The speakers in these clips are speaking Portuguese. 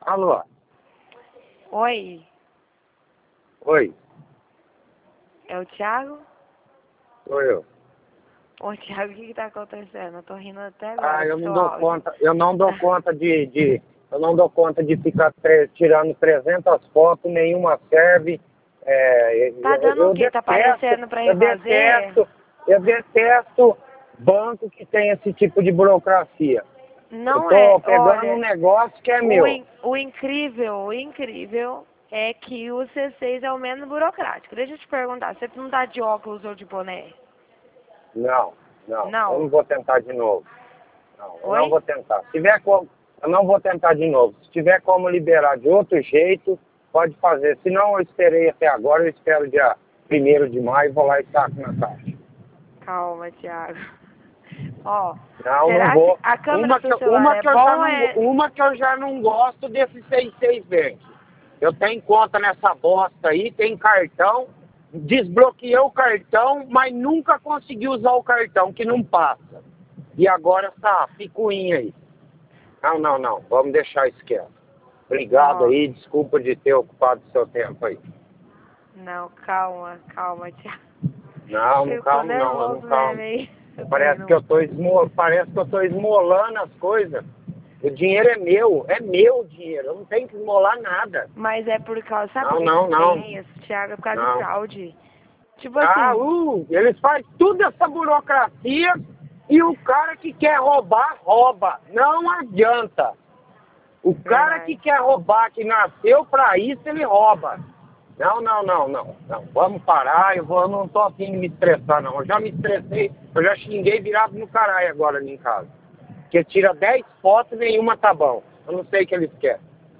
Alô? Oi, Oi, é o Thiago? sou eu. Ô, Thiago, o que tá acontecendo? Eu tô rindo até Ah, agora eu do não seu dou áudio. conta, eu não dou conta eu não dou conta de ficar tirando 300 fotos, nenhuma serve. Tá dando o quê? Tá aparecendo pra refazer? Eu detesto banco que tem esse tipo de burocracia. Eu Não é, tô pegando um olha, negócio que é meu. o incrível é que o C6 é o menos burocrático. Deixa eu te perguntar, você não tá de óculos ou de boné? Não, eu Não. não vou tentar de novo. Não, eu não Oi? vou tentar. Se tiver como, eu não vou tentar de novo. Se tiver como liberar de outro jeito, pode fazer. Se não, eu esperei até agora, eu espero dia 1º de maio, vou lá e saco na caixa. Calma, Thiago. Ó, Não será que vou. a câmera do celular é bom ou é... Uma que eu já não gosto desse 66 Bank. Eu tenho conta nessa bosta aí, tem cartão, desbloqueei o cartão, mas nunca consegui usar o cartão, que não passa. E agora essa picuinha aí. Não. Vamos deixar isso quieto. Obrigado Ó, aí. Desculpa de ter ocupado o seu tempo aí. não, calma, Thiago. Não Ficou calmo não. Eu não nervoso mesmo, calmo. hein? Eu tô Parece rindo que eu muito. tô esmolando as coisas. O dinheiro é meu o dinheiro. Eu não tenho que esmolar nada. Mas é por causa, sabe por Não, que não, que não. tem isso, Thiago? É por causa de Não. fraude. Tipo assim, Eles fazem tudo essa burocracia e o cara que quer roubar, rouba. Não adianta. O cara que verdade. quer roubar, que nasceu pra isso, ele rouba. Não. Vamos parar, eu não tô afim de me estressar, não. Eu já me estressei, eu já xinguei virado no caralho agora ali em casa. Porque tira 10 fotos e nenhuma tá bom. Eu não sei o que eles querem.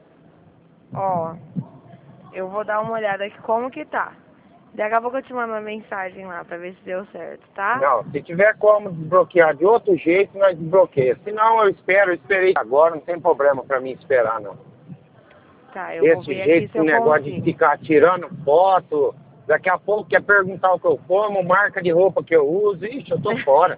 Ó, eu vou dar uma olhada aqui como que tá. Daqui a pouco eu te mando uma mensagem lá pra ver se deu certo, tá? Não, se tiver como desbloquear de outro jeito, nós desbloqueia. Se não, eu esperei agora, não tem problema pra mim esperar, não. Tá, eu vou Desse ver aqui jeito, se esse eu negócio de consigo. ficar tirando foto, daqui a pouco quer perguntar o que eu como, marca de roupa que eu uso, ixi, eu tô fora.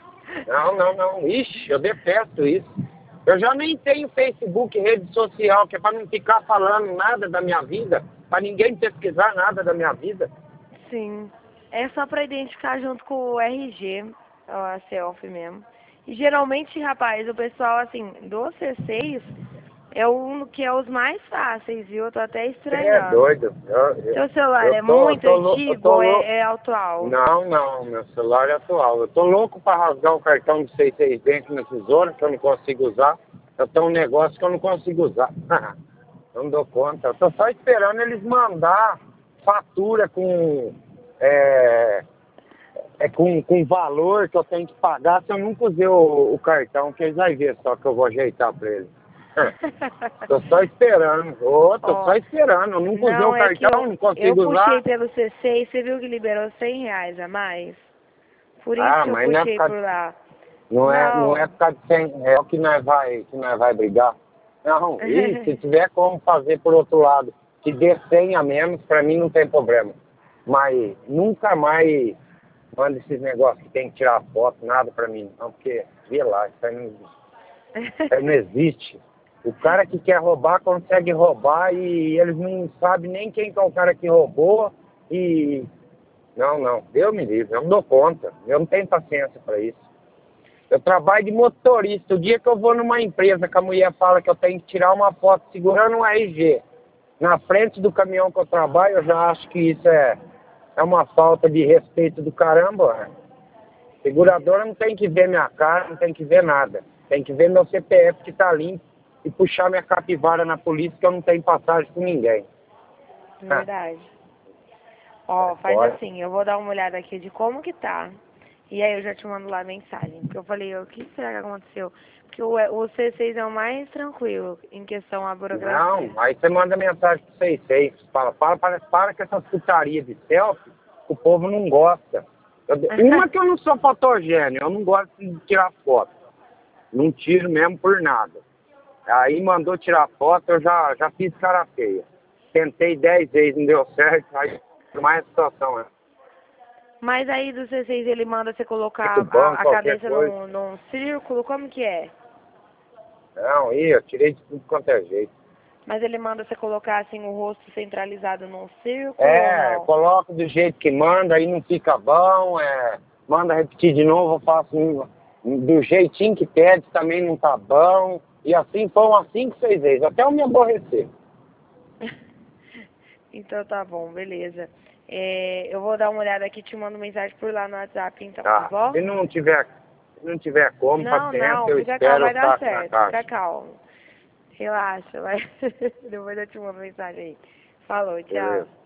Não, ixi, eu detesto isso. Eu já nem tenho Facebook, rede social, que é pra não ficar falando nada da minha vida, pra ninguém pesquisar nada da minha vida. Sim. É só pra identificar junto com o RG, a selfie mesmo. E geralmente, rapaz, o pessoal, assim, do C6 é um que é os mais fáceis, viu? Eu tô até Você é estranhando. doido. Seu celular é muito Eu antigo tô ou louco. é atual? Não, meu celular é atual. Eu tô louco para rasgar o cartão de 66 dentro na tesoura, que eu não consigo usar. Eu tenho um negócio que eu não consigo usar. Eu não dou conta. Eu tô só esperando eles mandar fatura é, com valor que eu tenho que pagar se eu nunca usei o cartão, que eles vão ver só que eu vou ajeitar para eles. Tô só esperando. Tô Ó, só esperando. Eu nunca usei o não, é que cartão, não eu consigo puxei usar. pelo C6, você viu que liberou R$ 100 a mais? Por isso Ah, que eu mas não é puxei por por lá. não é Não. por causa de 100 real que nós vai brigar. Não, e se tiver como fazer por outro lado, que dê 100 a menos, pra mim não tem problema. Mas nunca mais manda esses negócios que tem que tirar foto, nada pra mim, não, porque, vê lá, isso aí não existe. O cara que quer roubar consegue roubar e eles não sabem nem quem que é o cara que roubou e... Não, Deus me livre, eu não dou conta, eu não tenho paciência pra isso. Eu trabalho de motorista. O dia que eu vou numa empresa que a mulher fala que eu tenho que tirar uma foto segurando um RG na frente do caminhão que eu trabalho, eu já acho que isso é uma falta de respeito do caramba. Né? Seguradora não tem que ver minha cara, não tem que ver nada. Tem que ver meu CPF que tá limpo e puxar minha capivara na polícia que eu não tenho passagem com ninguém. Verdade. É Ó, faz fora. assim, eu vou dar uma olhada aqui de como que tá. E aí eu já te mando lá a mensagem. Porque eu falei, o que será que aconteceu? Porque o C6 é o mais tranquilo em questão à burocracia. Não, aí você manda mensagem pro 66, fala, para com essas putarias de selfie, o povo não gosta. Uma que eu não sou fotogênio, eu não gosto de tirar foto. Não tiro mesmo por nada. Aí mandou tirar foto, eu já fiz cara feia. Tentei 10 vezes, não deu certo, aí mais a situação Mas aí do C6 ele manda você é que colocar o banco, a qualquer cabeça coisa. num círculo, como que é? Não, eu tirei de tudo quanto é jeito. Mas ele manda você colocar assim o rosto centralizado num círculo É, ou não? coloco do jeito que manda, aí não fica bom, manda repetir de novo, eu faço do jeitinho que pede, também não tá bom. E assim foram umas 5, 6 vezes, até eu me aborrecer. Então tá bom, beleza. Eu vou dar uma olhada aqui e te mando mensagem por lá no WhatsApp então, tá bom? Se não tiver como, Não, paciência, não, eu fica calmo, espero vai o dar saco na certo, fica caixa. calmo. Relaxa, vai. Depois eu te mando mensagem aí. Falou, tchau. Beleza.